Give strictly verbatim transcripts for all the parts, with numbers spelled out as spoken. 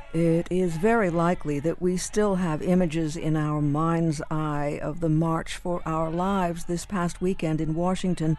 It is very likely that we still have images in our mind's eye of the March for Our Lives this past weekend in Washington,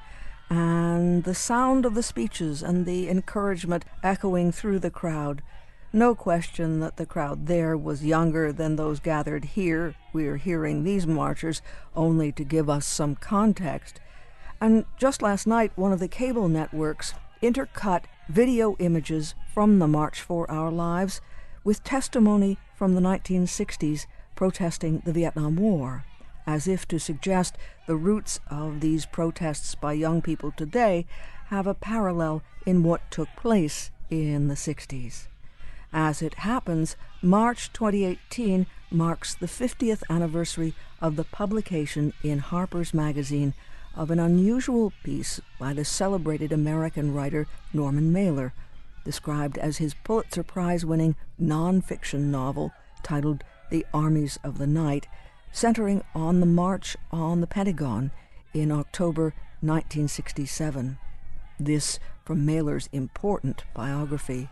and the sound of the speeches and the encouragement echoing through the crowd. No question that the crowd there was younger than those gathered here. We're hearing these marchers only to give us some context. And just last night, one of the cable networks intercut video images from the March for Our Lives with testimony from the nineteen sixties protesting the Vietnam War, as if to suggest the roots of these protests by young people today have a parallel in what took place in the sixties. As it happens, March twenty eighteen marks the fiftieth anniversary of the publication in Harper's Magazine of an unusual piece by the celebrated American writer Norman Mailer, described as his Pulitzer Prize-winning nonfiction novel titled The Armies of the Night, centering on the March on the Pentagon in October nineteen sixty-seven. This from Mailer's important biography.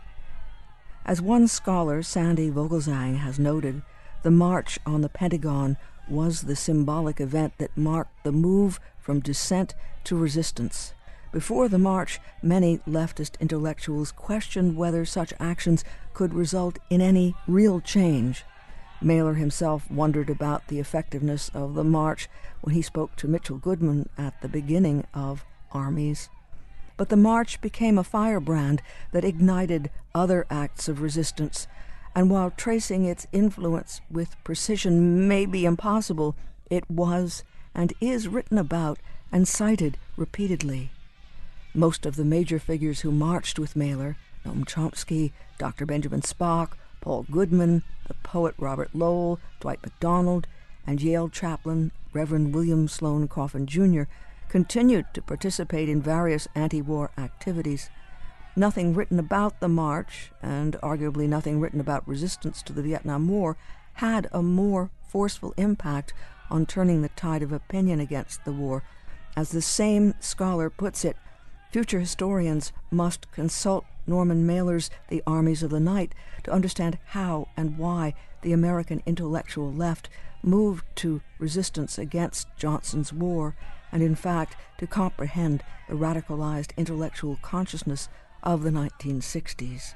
As one scholar, Sandy Vogelsang, has noted, the March on the Pentagon was the symbolic event that marked the move from dissent to resistance. Before the march, many leftist intellectuals questioned whether such actions could result in any real change. Mailer himself wondered about the effectiveness of the march when he spoke to Mitchell Goodman at the beginning of Armies. But the march became a firebrand that ignited other acts of resistance, and while tracing its influence with precision may be impossible, it was and is written about and cited repeatedly. Most of the major figures who marched with Mailer, Noam Chomsky, Doctor Benjamin Spock, Paul Goodman, the poet Robert Lowell, Dwight MacDonald, and Yale chaplain Reverend William Sloane Coffin Junior, continued to participate in various anti-war activities. Nothing written about the march, and arguably nothing written about resistance to the Vietnam War, had a more forceful impact on turning the tide of opinion against the war. As the same scholar puts it, future historians must consult Norman Mailer's The Armies of the Night to understand how and why the American intellectual left moved to resistance against Johnson's war, and in fact to comprehend the radicalized intellectual consciousness of the nineteen sixties.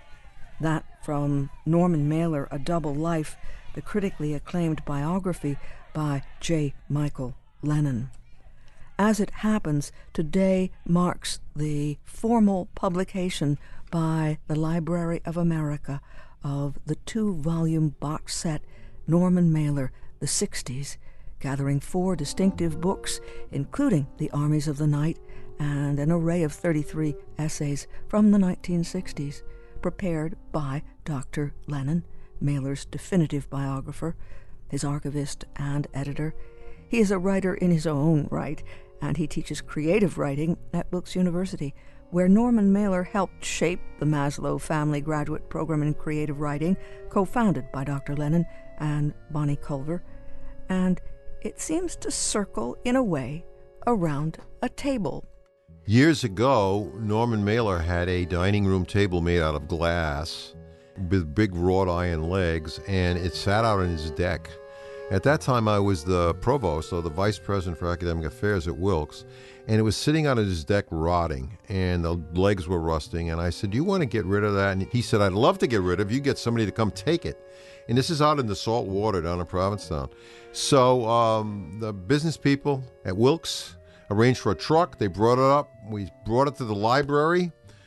That from Norman Mailer, A Double Life, the critically acclaimed biography by J. Michael Lennon. As it happens, today marks the formal publication by the Library of America of the two-volume box set Norman Mailer, The Sixties, gathering four distinctive books, including The Armies of the Night and an array of thirty-three essays from the nineteen sixties, prepared by Doctor Lennon, Mailer's definitive biographer, his archivist and editor. He is a writer in his own right, and he teaches creative writing at Wilkes University, where Norman Mailer helped shape the Maslow Family Graduate Program in Creative Writing, co-founded by Doctor Lennon and Bonnie Culver, and it seems to circle, in a way, around a table. Years ago, Norman Mailer had a dining room table made out of glass with big wrought iron legs, and it sat out on his deck. At that time, I was the provost, or the vice president for academic affairs at Wilkes, and it was sitting on his deck rotting, and the legs were rusting, and I said, do you want to get rid of that? And he said, I'd love to get rid of it if you get somebody to come take it. And this is out in the salt water down in Provincetown. So um, the business people at Wilkes arranged for a truck. They brought it up. We brought it to the library,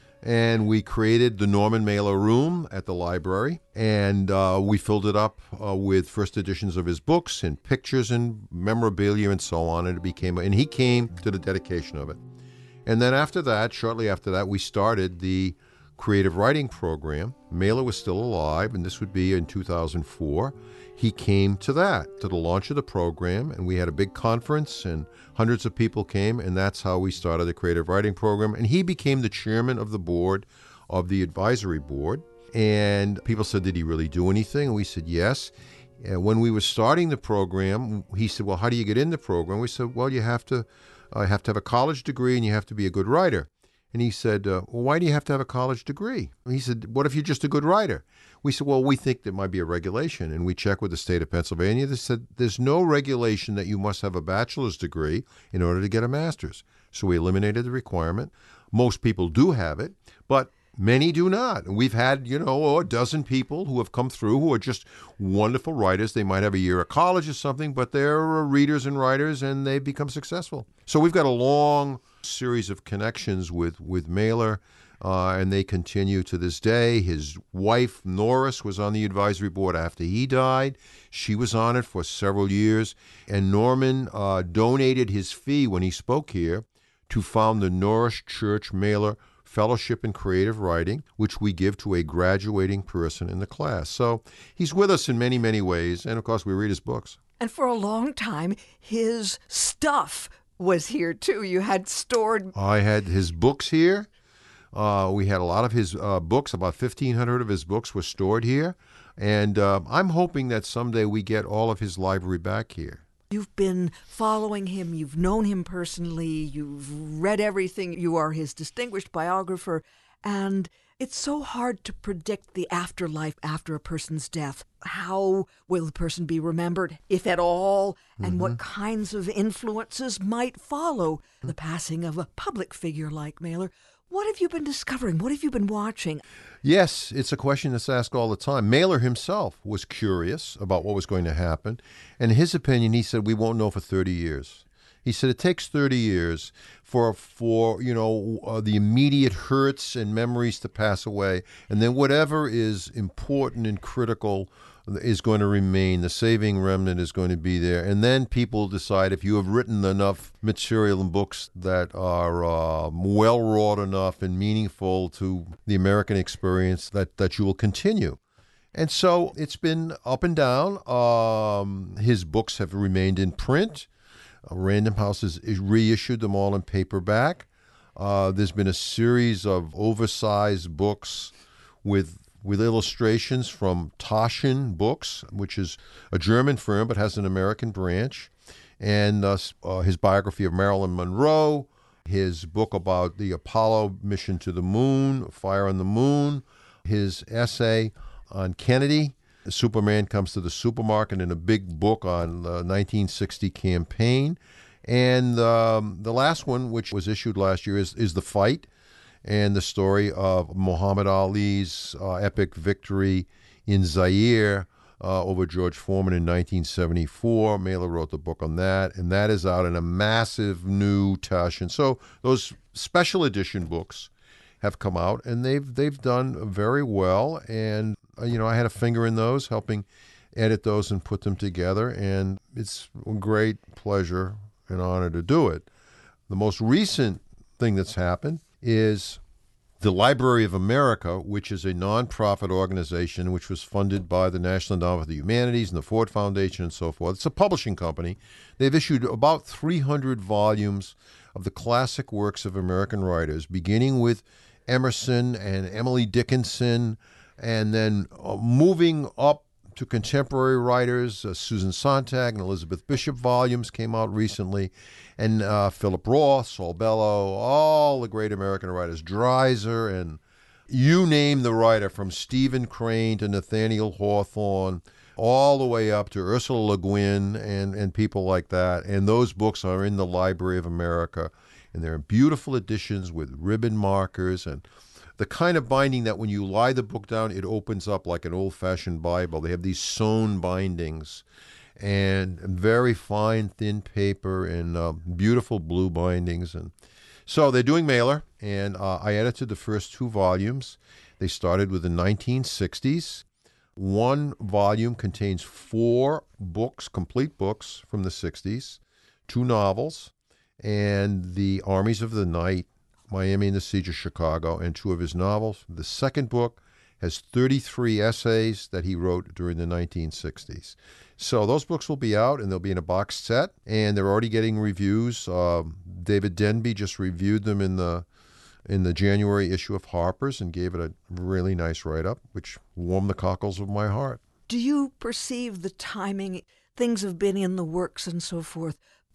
and we created the Norman Mailer Room at the library, and uh, we filled it up uh, with first editions of his books and pictures and memorabilia and so on, and it became, and he came to the dedication of it. And then after that, shortly after that, we started the creative writing program. Mailer was still alive, and this would be in two thousand four. He came to that, to the launch of the program, and we had a big conference, and hundreds of people came, and that's how we started the creative writing program. And he became the chairman of the board of the advisory board. And people said, did he really do anything? And we said, yes. And when we were starting the program, he said, well, how do you get in the program? We said, well, you have to, uh, have to have a college degree, and you have to be a good writer. And he said, uh, well, why do you have to have a college degree? He said, what if you're just a good writer? We said, well, we think there might be a regulation. And we checked with the state of Pennsylvania. They said, there's no regulation that you must have a bachelor's degree in order to get a master's. So we eliminated the requirement. Most people do have it, but many do not. And we've had, you know, a dozen people who have come through who are just wonderful writers. They might have a year of college or something, but they're readers and writers, and they've become successful. So we've got a long series of connections with, with Mailer, uh, and they continue to this day. His wife, Norris, was on the advisory board after he died. She was on it for several years. And Norman uh, donated his fee when he spoke here to found the Norris Church Mailer Fellowship in Creative Writing, which we give to a graduating person in the class. So he's with us in many, many ways, and of course we read his books. And for a long time, his stuff was here too. You had stored... I had his books here. Uh, we had a lot of his uh, books. About fifteen hundred of his books were stored here. And uh, I'm hoping that someday we get all of his library back here. You've been following him, you've known him personally, you've read everything, you are his distinguished biographer, and it's so hard to predict the afterlife after a person's death. How will the person be remembered, if at all, and mm-hmm. what kinds of influences might follow the passing of a public figure like Mailer? What have you been discovering? What have you been watching? Yes, it's a question that's asked all the time. Mailer himself was curious about what was going to happen. And in his opinion, he said, we won't know for thirty years. He said it takes thirty years for, for you know, uh, the immediate hurts and memories to pass away. And then whatever is important and critical is going to remain. The saving remnant is going to be there. And then people decide if you have written enough material and books that are uh, well-wrought enough and meaningful to the American experience that, that you will continue. And so it's been up and down. Um, his books have remained in print. Uh, Random House has reissued them all in paperback. Uh, there's been a series of oversized books with with illustrations from Taschen Books, which is a German firm but has an American branch, and uh, uh, his biography of Marilyn Monroe, his book about the Apollo mission to the moon, Fire on the Moon, his essay on Kennedy, Superman Comes to the Supermarket, and a big book on the nineteen sixty campaign. And um, the last one, which was issued last year, is, is The Fight, and the story of Muhammad Ali's uh, epic victory in Zaire uh, over George Foreman in nineteen seventy-four. Mailer wrote the book on that, and that is out in a massive new Taschen. So those special edition books have come out, and they've they've done very well. And uh, you know, I had a finger in those, helping edit those and put them together, and it's a great pleasure and honor to do it. The most recent thing that's happened is the Library of America, which is a nonprofit organization which was funded by the National Endowment for the Humanities and the Ford Foundation and so forth. It's a publishing company. They've issued about three hundred volumes of the classic works of American writers, beginning with Emerson and Emily Dickinson, and then uh, moving up to contemporary writers. uh, Susan Sontag and Elizabeth Bishop volumes came out recently, and uh, Philip Roth, Saul Bellow, all the great American writers, Dreiser, and you name the writer, from Stephen Crane to Nathaniel Hawthorne, all the way up to Ursula Le Guin and, and people like that. And those books are in the Library of America, and they're beautiful editions with ribbon markers and the kind of binding that when you lie the book down, it opens up like an old-fashioned Bible. They have these sewn bindings and very fine, thin paper and uh, beautiful blue bindings. And so they're doing Mailer, and uh, I edited the first two volumes. They started with the nineteen sixties. One volume contains four books, complete books from the sixties, two novels, and The Armies of the Night, Miami and the Siege of Chicago, and two of his novels. The second book has thirty-three essays that he wrote during the nineteen sixties. So those books will be out, and they'll be in a box set, and they're already getting reviews. Uh, David Denby just reviewed them in the in the January issue of Harper's and gave it a really nice write-up, which warmed the cockles of my heart. Do you perceive the timing? Things have been in the works and so forth,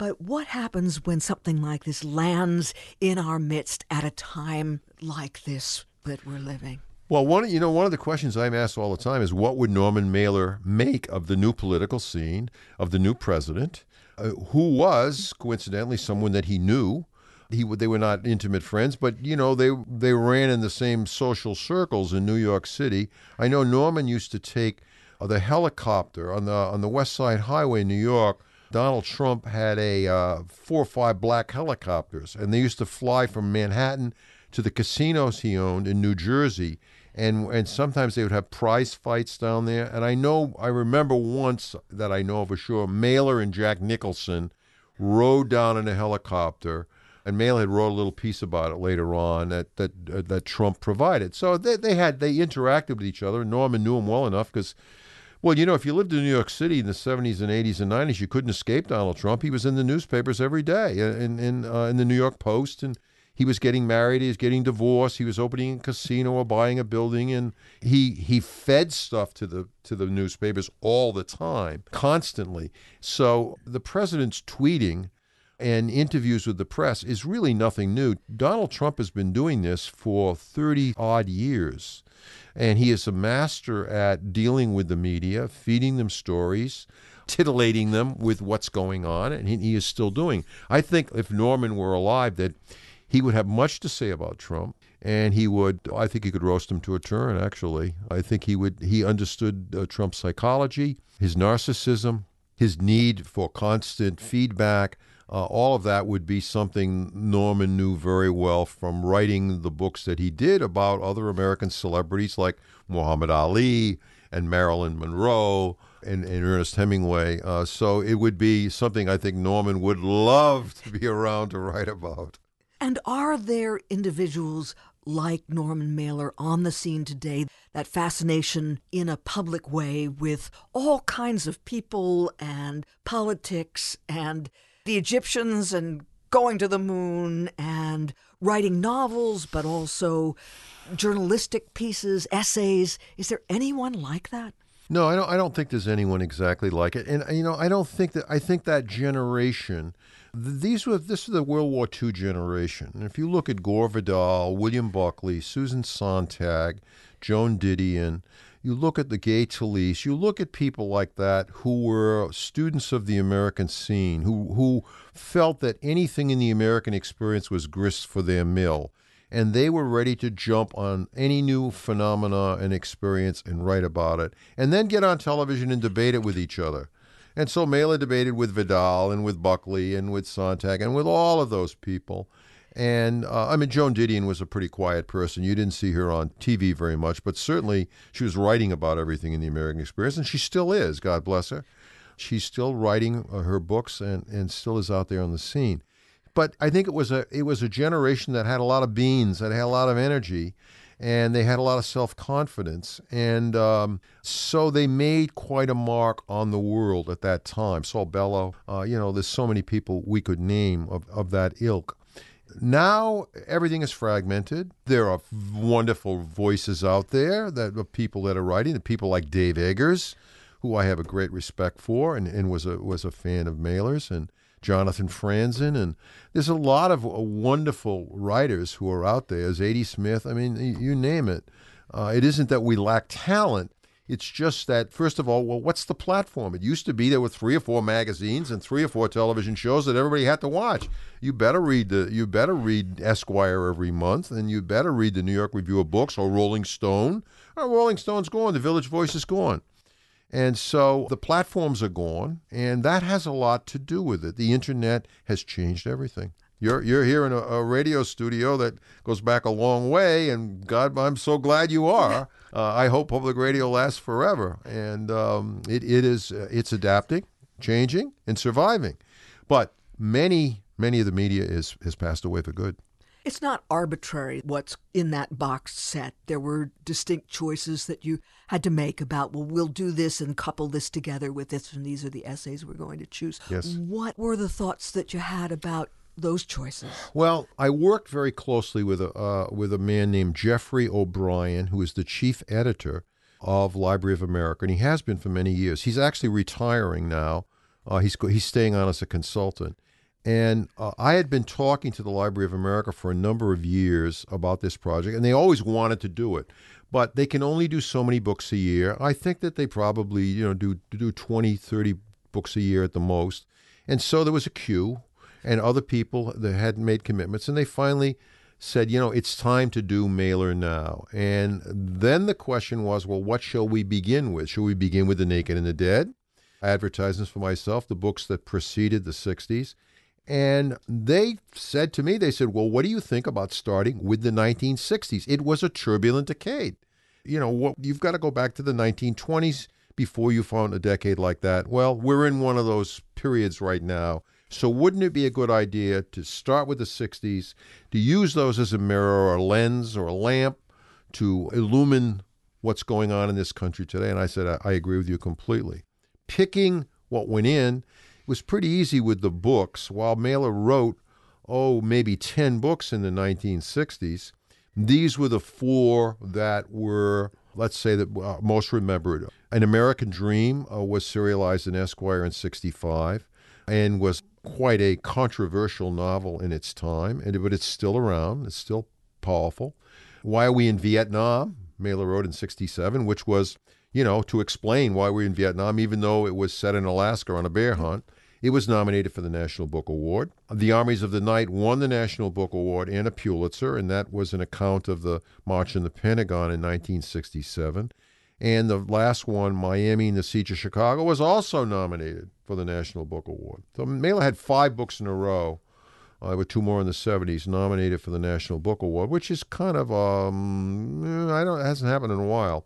But what happens when something like this lands in our midst at a time like this that we're living? Well, one you know one of the questions I'm asked all the time is, what would Norman Mailer make of the new political scene, of the new president, uh, who was coincidentally someone that he knew. He they were not intimate friends, but you know they they ran in the same social circles in New York City. I know Norman used to take uh, the helicopter on the on the West Side Highway in New York. Donald Trump had a uh, four or five black helicopters, and they used to fly from Manhattan to the casinos he owned in New Jersey, and and sometimes they would have prize fights down there. And I know I remember once that I know for sure, Mailer and Jack Nicholson rode down in a helicopter, and Mailer had wrote a little piece about it later on that that uh, that Trump provided. So they they had they interacted with each other. Norman knew him well enough because. Well, you know, if you lived in New York City in the seventies and eighties and nineties, you couldn't escape Donald Trump. He was in the newspapers every day, in in uh, in the New York Post, and he was getting married, he was getting divorced, he was opening a casino or buying a building, and he he fed stuff to the to the newspapers all the time, constantly. So the president's tweeting and interviews with the press is really nothing new. Donald Trump has been doing this for thirty odd years. And he is a master at dealing with the media, feeding them stories, titillating them with what's going on, and he, he is still doing. I think if Norman were alive, that he would have much to say about Trump, and he would, I think he could roast him to a turn, actually. I think he would, he understood uh, Trump's psychology, his narcissism, his need for constant feedback. Uh, all of that would be something Norman knew very well from writing the books that he did about other American celebrities like Muhammad Ali and Marilyn Monroe and, and Ernest Hemingway. Uh, so it would be something I think Norman would love to be around to write about. And are there individuals like Norman Mailer on the scene today, that fascination in a public way with all kinds of people and politics and the Egyptians and going to the moon and writing novels, but also journalistic pieces, essays? Is there anyone like that? No, I don't. I don't think there's anyone exactly like it. And you know, I don't think that. I think that generation, these were this is the World War Two generation. And if you look at Gore Vidal, William Buckley, Susan Sontag, Joan Didion, you look at the Gay Talese, you look at people like that who were students of the American scene, who who felt that anything in the American experience was grist for their mill, and they were ready to jump on any new phenomena and experience and write about it, and then get on television and debate it with each other. And so Mailer debated with Vidal and with Buckley and with Sontag and with all of those people. And, uh, I mean, Joan Didion was a pretty quiet person. You didn't see her on T V very much, but certainly she was writing about everything in the American experience, and she still is, God bless her. She's still writing uh, her books and, and still is out there on the scene. But I think it was a it was a generation that had a lot of beans, that had a lot of energy, and they had a lot of self-confidence. And um, so they made quite a mark on the world at that time. Saul Bellow, uh, you know, there's so many people we could name of, of that ilk. Now everything is fragmented. There are wonderful voices out there that of people that are writing, the people like Dave Eggers, who I have a great respect for and, and was a was a fan of Mailer's, and Jonathan Franzen, and there's a lot of wonderful writers who are out there. Zadie Smith, I mean, you name it. Uh, it isn't that we lack talent. It's just that, first of all, well, what's the platform? It used to be there were three or four magazines and three or four television shows that everybody had to watch. You better read the, you better read Esquire every month, and you better read the New York Review of Books or Rolling Stone. Oh, Rolling Stone's gone. The Village Voice is gone. And so the platforms are gone, and that has a lot to do with it. The internet has changed everything. You're you're here in a, a radio studio that goes back a long way, and God, I'm so glad you are. Uh, I hope public radio lasts forever, and um, it it is uh, it's adapting, changing, and surviving. But many many of the media is has passed away for good. It's not arbitrary what's in that box set. There were distinct choices that you had to make about, well, we'll do this and couple this together with this, and these are the essays we're going to choose. Yes. What were the thoughts that you had about those choices? Well, I worked very closely with a uh, with a man named Jeffrey O'Brien, who is the chief editor of Library of America, and he has been for many years. He's actually retiring now. Uh, he's he's staying on as a consultant. And uh, I had been talking to the Library of America for a number of years about this project, and they always wanted to do it. But they can only do so many books a year. I think that they probably, you know, do do twenty, thirty books a year at the most. And so there was a queue, and other people that hadn't made commitments, and they finally said, you know, it's time to do Mailer now. And then the question was, well, what shall we begin with? Shall we begin with The Naked and the Dead? Advertisements for myself, the books that preceded the sixties. And they said to me, they said, well, what do you think about starting with the nineteen sixties? It was a turbulent decade. You know, what, you've got to go back to the nineteen twenties before you found a decade like that. Well, we're in one of those periods right now. So wouldn't it be a good idea to start with the sixties, to use those as a mirror or a lens or a lamp to illumine what's going on in this country today? And I said, I, I agree with you completely. Picking what went in was pretty easy with the books. While Mailer wrote, oh, maybe ten books in the nineteen sixties, these were the four that were, let's say, that uh, most remembered. An American Dream uh, was serialized in Esquire in sixty-five and was quite a controversial novel in its time, and but it's still around. It's still powerful. Why Are We in Vietnam? Mailer wrote in sixty-seven, which was, you know, to explain why we're in Vietnam, even though it was set in Alaska on a bear hunt. It was nominated for the National Book Award. The Armies of the Night won the National Book Award and a Pulitzer, and that was an account of the March on the Pentagon in nineteen sixty-seven. And the last one, Miami and the Siege of Chicago, was also nominated for the National Book Award. So Mailer had five books in a row, uh, with two more in the seventies, nominated for the National Book Award, which is kind of, um, I don't, it hasn't happened in a while.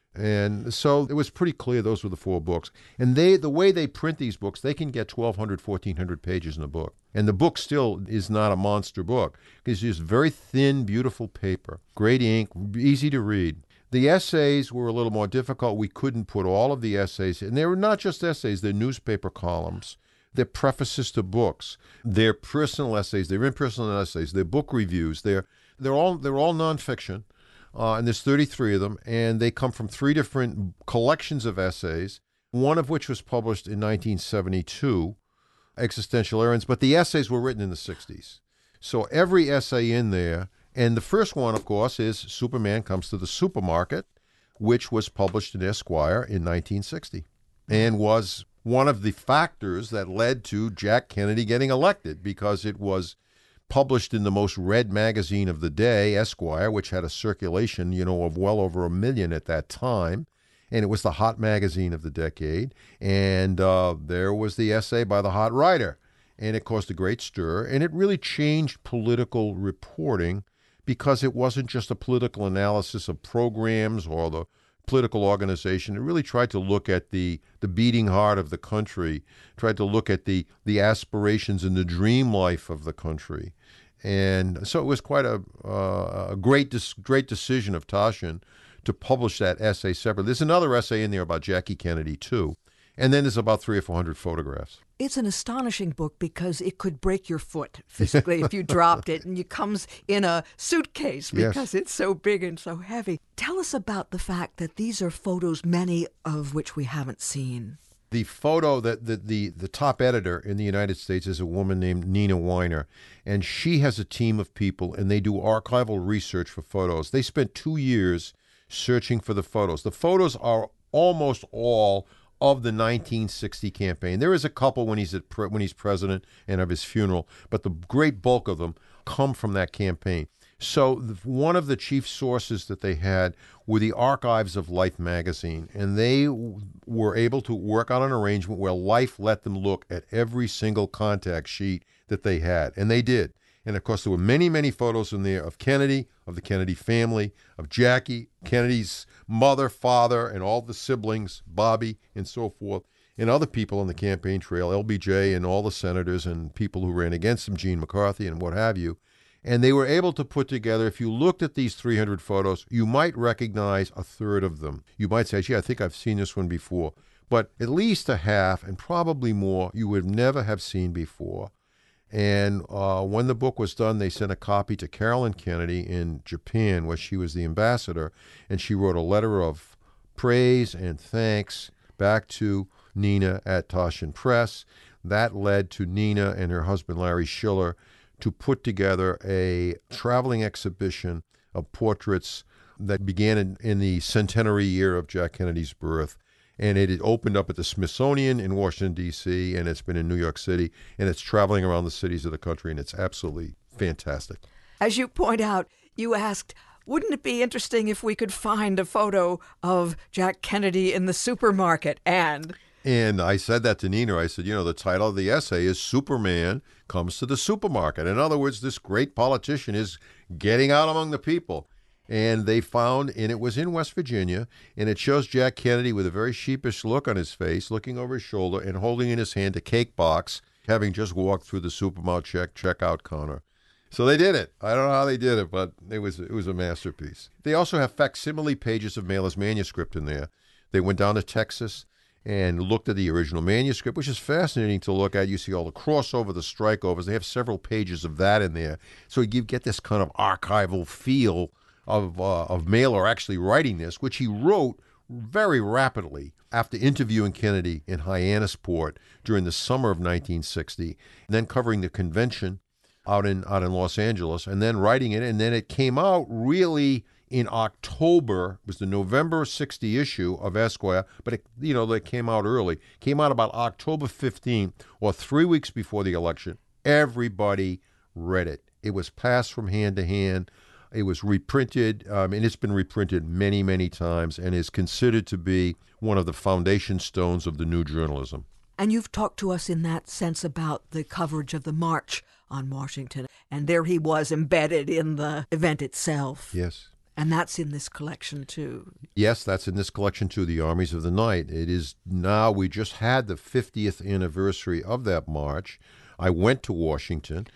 And so it was pretty clear those were the four books. And they, the way they print these books, they can get twelve hundred, fourteen hundred pages in a book. And the book still is not a monster book. It's just very thin, beautiful paper, great ink, easy to read. The essays were a little more difficult. We couldn't put all of the essays, and they were not just essays, they're newspaper columns. They're prefaces to books. They're personal essays, they're impersonal essays, they're book reviews. They're, they're, all, they're all nonfiction. Uh, and there's thirty-three of them, and they come from three different collections of essays, one of which was published in nineteen seventy-two, Existential Errands, but the essays were written in the sixties. So every essay in there, and the first one, of course, is Superman Comes to the Supermarket, which was published in Esquire in nineteen sixty, and was one of the factors that led to Jack Kennedy getting elected, because it was published in the most read magazine of the day, Esquire, which had a circulation, you know, of well over a million at that time. And it was the hot magazine of the decade. And uh, there was the essay by the hot writer. And it caused a great stir. And it really changed political reporting, because it wasn't just a political analysis of programs or the political organization. It really tried to look at the, the beating heart of the country, tried to look at the, the aspirations and the dream life of the country. And so it was quite a, uh, a great great decision of Taschen to publish that essay separately. There's another essay in there about Jackie Kennedy, too. And then there's about three or four hundred photographs. It's an astonishing book because it could break your foot physically if you dropped it, and it comes in a suitcase because Yes. it's so big and so heavy. Tell us about the fact that these are photos, many of which we haven't seen. The photo that the, the, the top editor in the United States is a woman named Nina Weiner, and she has a team of people, and they do archival research for photos. They spent two years searching for the photos. The photos are almost all of the nineteen sixty campaign. There is a couple when he's at pre- when he's president and of his funeral, but the great bulk of them come from that campaign. So the, one of the chief sources that they had were the archives of Life magazine, and they w- were able to work on an arrangement where Life let them look at every single contact sheet that they had, and they did. And of course, there were many, many photos in there of Kennedy, of the Kennedy family, of Jackie, Kennedy's mother, father, and all the siblings, Bobby, and so forth, and other people on the campaign trail, L B J and all the senators and people who ran against him, Gene McCarthy and what have you. And they were able to put together, if you looked at these three hundred photos, you might recognize a third of them. You might say, gee, I think I've seen this one before. But at least a half, and probably more, you would never have seen before. And uh, when the book was done, they sent a copy to Carolyn Kennedy in Japan, where she was the ambassador, and she wrote a letter of praise and thanks back to Nina at Taschen Press. That led to Nina and her husband Larry Schiller to put together a traveling exhibition of portraits that began in, in the centenary year of Jack Kennedy's birth. And it had opened up at the Smithsonian in Washington, D C, and it's been in New York City, and it's traveling around the cities of the country, and it's absolutely fantastic. As you point out, you asked, wouldn't it be interesting if we could find a photo of Jack Kennedy in the supermarket? And And I said that to Nina. I said, you know, the title of the essay is Superman Comes to the Supermarket. In other words, this great politician is getting out among the people. And they found, and it was in West Virginia, and it shows Jack Kennedy with a very sheepish look on his face, looking over his shoulder and holding in his hand a cake box, having just walked through the supermarket check checkout counter. So they did it. I don't know how they did it, but it was it was a masterpiece. They also have facsimile pages of Mailer's manuscript in there. They went down to Texas and looked at the original manuscript, which is fascinating to look at. You see all the crossover, the strikeovers. They have several pages of that in there. So you get this kind of archival feel of uh, of Mailer actually writing this, which he wrote very rapidly after interviewing Kennedy in Hyannisport during the summer of nineteen sixty, and then covering the convention out in out in Los Angeles, and then writing it, and then it came out really in October. It was the November sixty issue of Esquire, but it, you know, they came out early. Came out about October fifteenth, or three weeks before the election. Everybody read it. It was passed from hand to hand. It was reprinted, um, and it's been reprinted many, many times, and is considered to be one of the foundation stones of the new journalism. And you've talked to us in that sense about the coverage of the March on Washington, and there he was embedded in the event itself. Yes. And that's in this collection, too. Yes, that's in this collection, too, The Armies of the Night. It is now, we just had the fiftieth anniversary of that march. I went to Washington,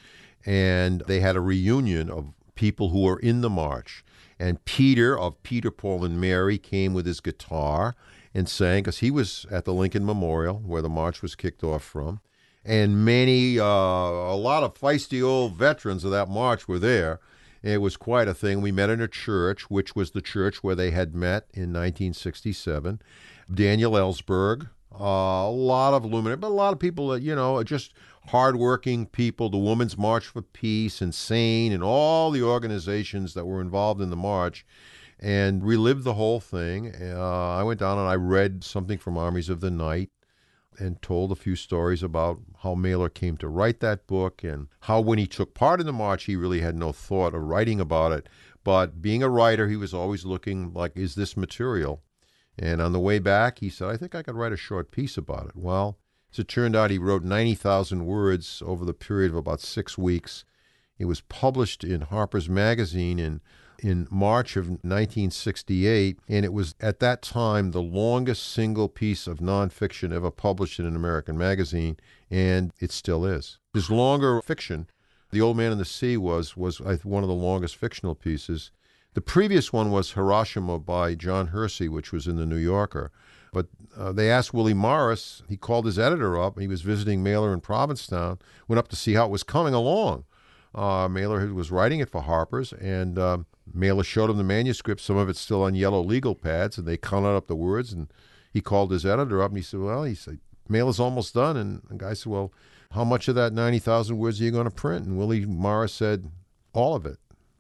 and they had a reunion of people who were in the march. And Peter of Peter, Paul, and Mary came with his guitar and sang, because he was at the Lincoln Memorial, where the march was kicked off from. And many, uh, a lot of feisty old veterans of that march were there. It was quite a thing. We met in a church, which was the church where they had met in nineteen sixty-seven. Daniel Ellsberg, uh, a lot of luminaries, but a lot of people that, you know, just hardworking people, the Women's March for Peace and SANE and all the organizations that were involved in the march, and relived the whole thing. Uh, I went down and I read something from Armies of the Night and told a few stories about how Mailer came to write that book and how when he took part in the march, he really had no thought of writing about it. But being a writer, he was always looking like, is this material? And on the way back, he said, I think I could write a short piece about it. Well, as it turned out, he wrote ninety thousand words over the period of about six weeks. It was published in Harper's Magazine in in March of nineteen sixty-eight, and it was at that time the longest single piece of nonfiction ever published in an American magazine, and it still is. His longer fiction, The Old Man and the Sea, was was one of the longest fictional pieces. The previous one was Hiroshima by John Hersey, which was in the New Yorker. But uh, they asked Willie Morris, he called his editor up, he was visiting Mailer in Provincetown, went up to see how it was coming along. Uh, Mailer was writing it for Harper's, and uh, Mailer showed him the manuscript, some of it's still on yellow legal pads, and they counted up the words, and he called his editor up, and he said, well, he said, Mailer's almost done. And the guy said, well, how much of that ninety thousand words are you going to print? And Willie Morris said, all of it.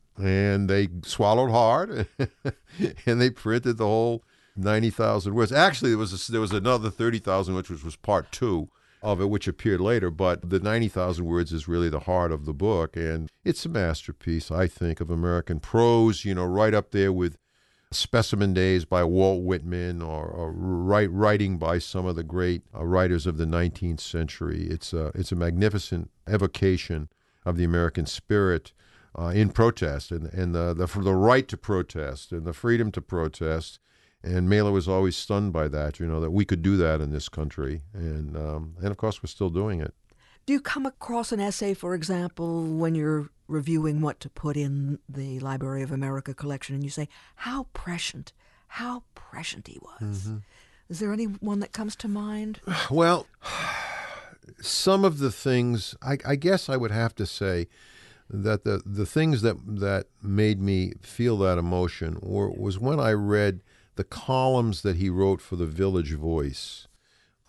And they swallowed hard, and they printed the whole ninety thousand words. Actually, there was a, there was another thirty thousand, which was, was part two of it, which appeared later. But the ninety thousand words is really the heart of the book, and it's a masterpiece, I think, of American prose. You know, right up there with Specimen Days by Walt Whitman, or, or write, writing by some of the great uh, writers of the nineteenth century. It's a it's a magnificent evocation of the American spirit. Uh, in protest, and, and the, the, for the right to protest and the freedom to protest. And Mailer was always stunned by that, you know, that we could do that in this country. And, um, and of course, we're still doing it. Do you come across an essay, for example, when you're reviewing what to put in the Library of America collection, and you say, how prescient, how prescient he was? Mm-hmm. Is there any one that comes to mind? Well, some of the things, I, I guess I would have to say, that the, the things that that made me feel that emotion were, was when I read the columns that he wrote for the Village Voice.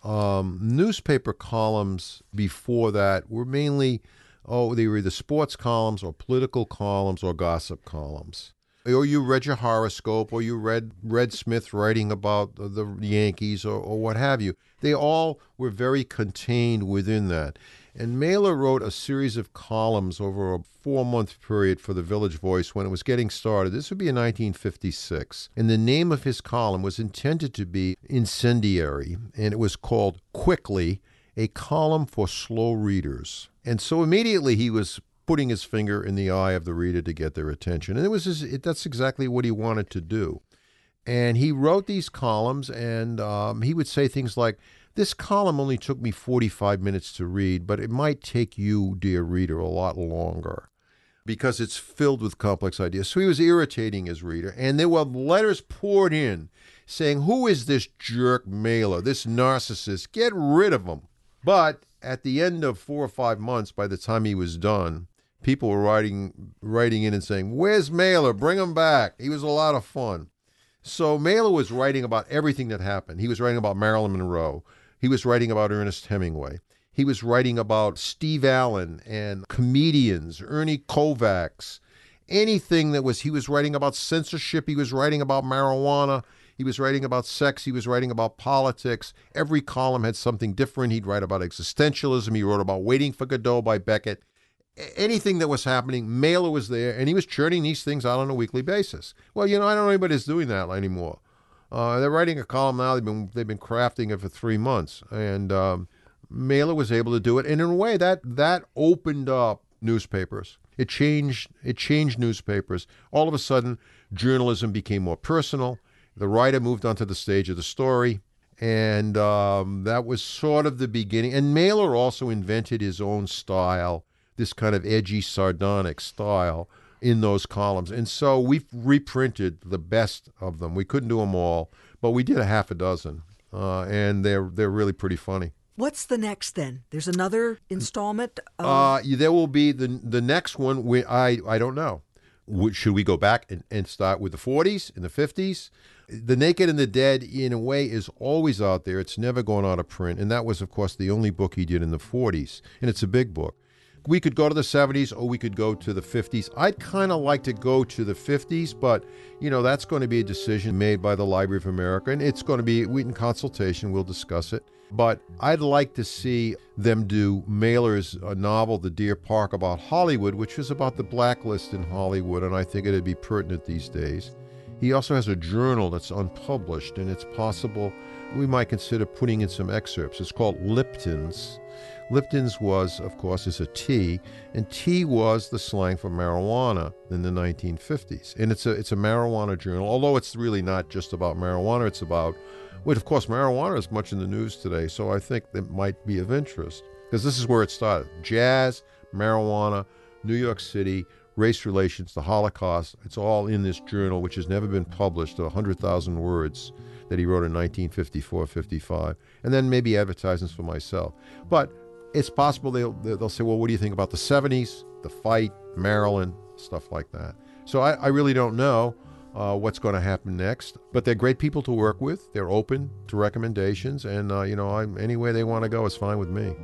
Um, newspaper columns before that were mainly, oh, they were either sports columns or political columns or gossip columns. Or you read your horoscope, or you read Red Smith writing about the, the Yankees, or, or what have you. They all were very contained within that. And Mailer wrote a series of columns over a four-month period for the Village Voice when it was getting started. This would be in nineteen fifty-six. And the name of his column was intended to be incendiary, and it was called Quickly, a column for slow readers. And so immediately he was putting his finger in the eye of the reader to get their attention. And it was his, it, that's exactly what he wanted to do. And he wrote these columns, and um, he would say things like, this column only took me forty-five minutes to read, but it might take you, dear reader, a lot longer because it's filled with complex ideas. So he was irritating his reader, and there were letters poured in saying, who is this jerk Mailer, this narcissist? Get rid of him. But at the end of four or five months, by the time he was done, people were writing writing in and saying, where's Mailer? Bring him back. He was a lot of fun. So Mailer was writing about everything that happened. He was writing about Marilyn Monroe. He was writing about Ernest Hemingway. He was writing about Steve Allen and comedians, Ernie Kovacs, anything that was, he was writing about censorship. He was writing about marijuana. He was writing about sex. He was writing about politics. Every column had something different. He'd write about existentialism. He wrote about Waiting for Godot by Beckett. Anything that was happening, Mailer was there, and he was churning these things out on a weekly basis. Well, you know, I don't know anybody that's doing that anymore. Uh, they're writing a column now. They've been they've been crafting it for three months, and um, Mailer was able to do it. And in a way, that that opened up newspapers. It changed it changed newspapers. All of a sudden, journalism became more personal. The writer moved onto the stage of the story, and um, that was sort of the beginning. And Mailer also invented his own style, this kind of edgy, sardonic style in those columns. And so we've reprinted the best of them. We couldn't do them all, but we did a half a dozen, uh, and they're they're really pretty funny. What's the next then? There's another installment? Of... Uh, there will be the the next one. We, I, I don't know. Should we go back and, and start with the forties and the fifties? The Naked and the Dead, in a way, is always out there. It's never gone out of print. And that was, of course, the only book he did in the forties. And it's a big book. We could go to the seventies or we could go to the fifties. I'd kind of like to go to the fifties, but, you know, that's going to be a decision made by the Library of America. And it's going to be in consultation. We'll discuss it. But I'd like to see them do Mailer's uh, novel, The Deer Park, about Hollywood, which is about the blacklist in Hollywood, and I think it'd be pertinent these days. He also has a journal that's unpublished, and it's possible we might consider putting in some excerpts. It's called Lipton's. Lipton's was, of course, is a tea, and tea was the slang for marijuana in the nineteen fifties. And it's a it's a marijuana journal, although it's really not just about marijuana. It's about, well, of course, marijuana is much in the news today, so I think that might be of interest, because this is where it started. Jazz, marijuana, New York City, race relations, the Holocaust. It's all in this journal, which has never been published, one hundred thousand words that he wrote in nineteen fifty-four, fifty-five, and then maybe advertisements for myself. But it's possible they'll, they'll say, well, what do you think about the seventies, the fight, Maryland, stuff like that. So I, I really don't know uh, what's going to happen next, but they're great people to work with. They're open to recommendations, and, uh, you know, I'm, any way they want to go is fine with me.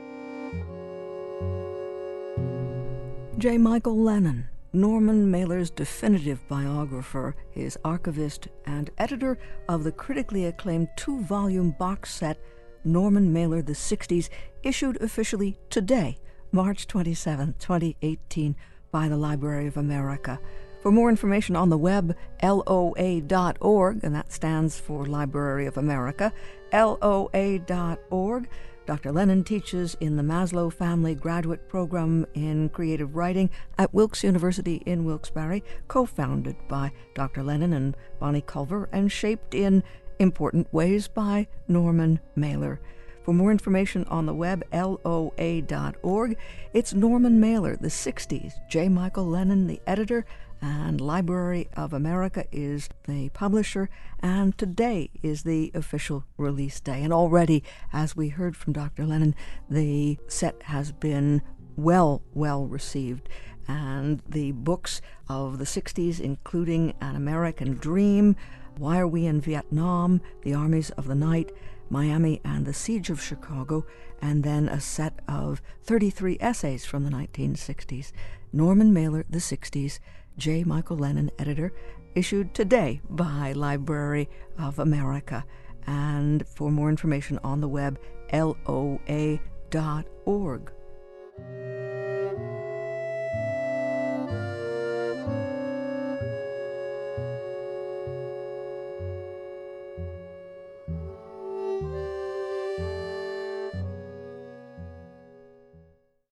J. Michael Lennon, Norman Mailer's definitive biographer, his archivist, and editor of the critically acclaimed two-volume box set Norman Mailer, The sixties, issued officially today, March twenty-seventh, twenty eighteen, by the Library of America. For more information on the web, L O A dot org, and that stands for Library of America, L O A dot org. Doctor Lennon teaches in the Maslow Family Graduate Program in Creative Writing at Wilkes University in Wilkes-Barre, co-founded by Doctor Lennon and Bonnie Culver, and shaped in important ways by Norman Mailer. For more information on the web, L O A dot org. It's Norman Mailer, The sixties. J. Michael Lennon, the editor, and Library of America is the publisher, and today is the official release day. And already, as we heard from Doctor Lennon, the set has been well, well received. And the books of the sixties, including An American Dream, Why Are We in Vietnam?, The Armies of the Night, Miami and the Siege of Chicago, and then a set of thirty-three essays from the nineteen sixties. Norman Mailer, The sixties, J. Michael Lennon, editor, issued today by Library of America. And for more information on the web, L O A dot org.